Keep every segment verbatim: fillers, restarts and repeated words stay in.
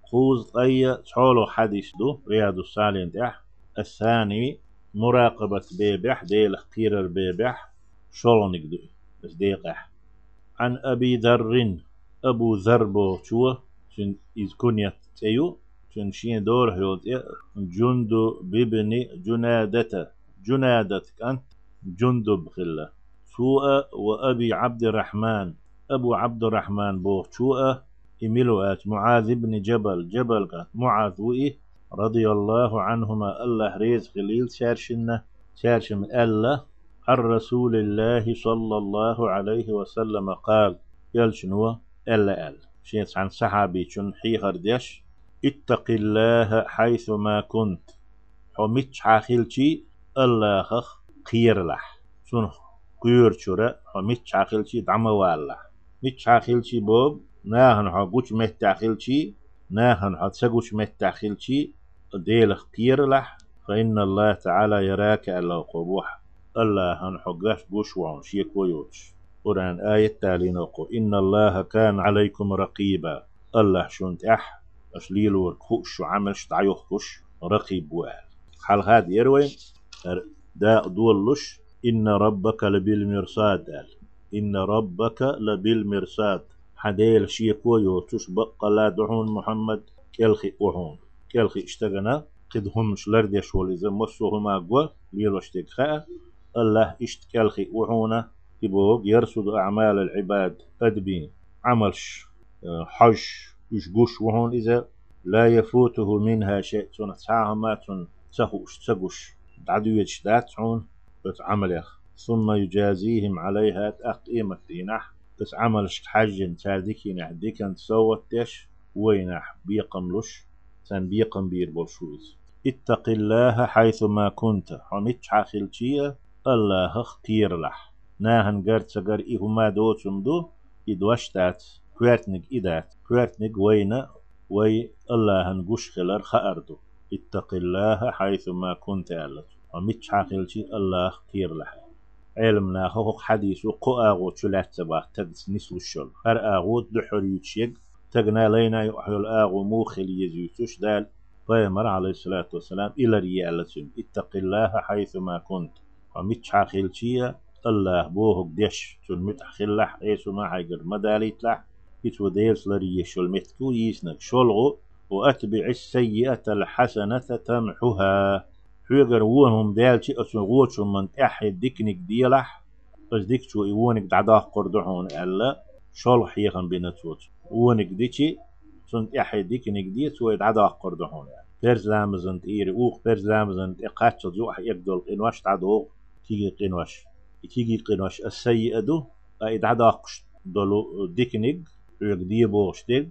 خوز أي تحولو حديث دو رياض الصالحين تح. الثاني مراقبة بيبح ديل خير البيبح شلونك دو بس ديقح. عن أبي ذر أبو ذر بو شو شن إذ كنيت تيو شن شين دور هيوت جندو ببني جنادة جنادة أنت جندب خلة سوء. وأبي عبد الرحمن أبو عبد الرحمن بو شوء إملوات معاذ بن جبل جبل معاذ وإيه رضي الله عنهما الله ريز خليل شارشنا شارشم الله عن رسول الله صلى الله عليه وسلم قال يلشنوا ألا أل شيء عن صحابي شن حيخر ديش اتق الله حيث ما كنت حميتش عاخلشي الله خخ خير لح شنو قيور شورا حميتش عاخلشي دعما والله ميتش عاخلشي بوب ناهن حقوش متعخلشي ناهن حتسقوش متعخلشي ديلخ خير لح فإن الله تعالى يراك ألا قبوح الله هن حقاش بوش وعن شيك ويوتش قرآن آية تالي نقو إن الله كان عليكم رقيبا الله شنت أح أشليل وركوش وعملش تعيوخش رقيب وآل حال هاد يروي دا دولش إن ربك لبالمرصاد قال إن ربك لبالمرصاد حديل شيك ويوتش بقى لا دعون محمد كالخي وحون كالخي اشتغنا قدهم شلردش ولزم وصوهما قوى ليلوشتك خاء الله اشتكالخي وحونا يبوغ يرصد أعمال العباد أدبين عملش حج يشقوش وهون إذا لا يفوته منها شيء تنتعها ما تنتهوش تسقوش عدو يجدات عون بتعمليخ ثم يجازيهم عليها تأقيمة دينح بس عملش حج تاردكي نحديك انت سوتش وينح بيقملش تن بيقم بير بولشوز اتق الله حيث ما كنت حميتش حاخلشية الله خير لح ناهن قرت سقر إيه ما دوتم دو إدوشتات كوارتنق إدات كوارتنق وينا وي الله هنقوش خلر خأردو اتق الله حيث ما كنت ألت ومتش حاقلتي الله خير لح علمنا هو حديث قو آغوت شلات سباق تدس نسو الشل هر آغوت دحر يتشيق تقنا لينا يحيو الآغو موخل يزيوتش دال فيمر عليه الصلاة والسلام إلى ريالتهم اتق الله حيث ما كنت ومتش حاقلتي الله بوه قديش تون متخلح ايسو ما حيقر مداليت لح يتو ديلس لريش المتكو يسنك شلغو وأتبع السيئة الحسنة تمحها حيقر وونهم دالتي أسو غوتشو من تأحد ديكنك ديلح بس ديكتو إيوانك دعداه قردحون ألا شلح يخن بنتوت وونك ديكي سنت أحد ديكنك ديت ويدعداه قردحون برز لامزنت إيري أوخ برز لامزنت إقاتشل زوح يقدل قنواش تعدوغ تيجي قنواش تيجي قناش السيئة دو أيد عداقش دلو ديكنيج يقدي بوشتيج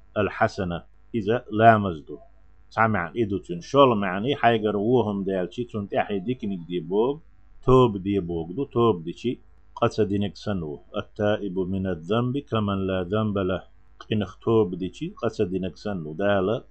الحسنة إذا لامزدو سامع إيدو تنشول معني حيقر وهم دالشي تنت أحي ديكنيج دي بوغ توب دي بوغ دو توب دي شي قصدينك سنو التائب من الذنب كمن لا ذنب له قنخ توب دي شي قصدينك سنو دالا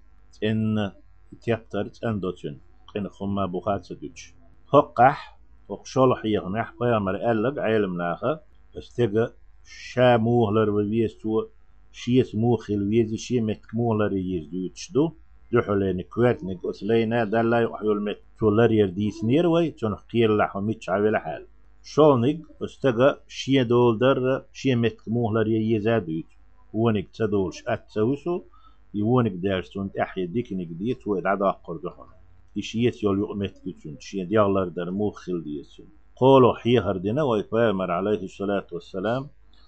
إن تيبتر تندوتن قنخ ما بخات سدوش هقح وقشول حيغ نح بيامر ألق عالم ناخا استيقى شا موهلر ويستو شيت موخل ويزي شي متك موهلر يزدو تشدو دوحو لين كوارتنك أسلينا دالا يحيو المت تولر يرديس نيروي تنخير لحو ميتش عويل حال شولنق استيقى شي دول در شي متك موهلر يزادو ونك تدولش أتسوسو يونك دارستون تحيا ديكنك ديت وإد عدا قردحون إشيت يول يؤمت كتون شيء ديالر در موخل ديسون قولوا حيهر دينا ويفامر عليه الصلاة والسلام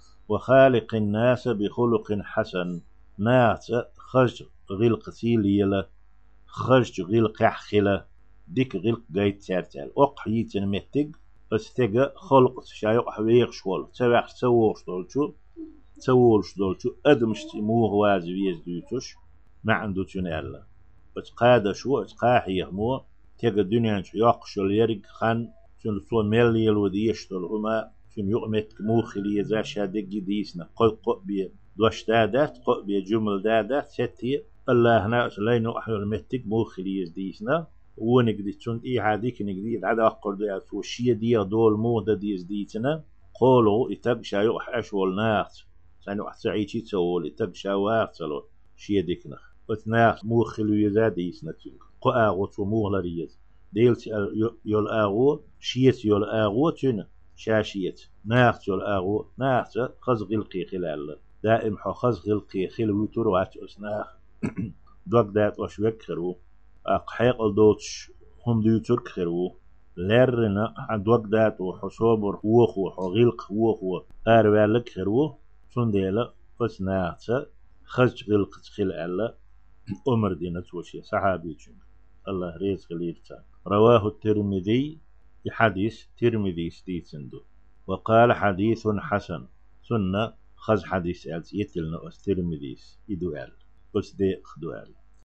وخالق الناس بخلق حسن ناس خرج غلق سيليلا خرج غلق حخلا ديك غلق جايت سارتال أقحيت المتج استجا خلق شايق حويق شول سواح سووش دولشو سوولش دولشو أدمش تيموه وازي ويزدوتوش ما عنده تنالا اتقاد شو اتقاحي مو تيجا الدنيا يقش اليرق خان شن صو ملي الوديش دول هما شن يقمت موخلي يزا شادق ديسنا قل قبي دوش دادات قبي جمل دادات ستي الله هنا لينو أحيو المتك موخلي يزديسنا ونقدي شن إي عاديك نقدي عدا أقر دي وشية دي دول مودا دي يزديتنا قولوا إتقشا يقح أشوال ناس سانو أحسعيشي تسول إتقشا وافتلو شية ديكنا وتناخ موخلو يزاديس نتشنك قا غوتو موغلريز ديلت يول اغو شيت يول اغو تشن شاشيت ناخت يول اغو ناخت خزغ القي خلال دائم حو خزغ القي خل ويتور وات اسناخ دوك دات وشوك خرو اقحيق الدوتش هم ديوتور خرو لرنا دوك دات وحصوبر وخو حغيلق وخو اروالك خرو سنديلا فسناخت خزغ القي خلال عمر دينة وشي صحابي جن الله ريز غليرتا رواه الترمذي حديث ترمذي ستيتسندو وقال حديث حسن سنة خز حديث ألس يتلنا الترمذي يدوال بس ديق دوال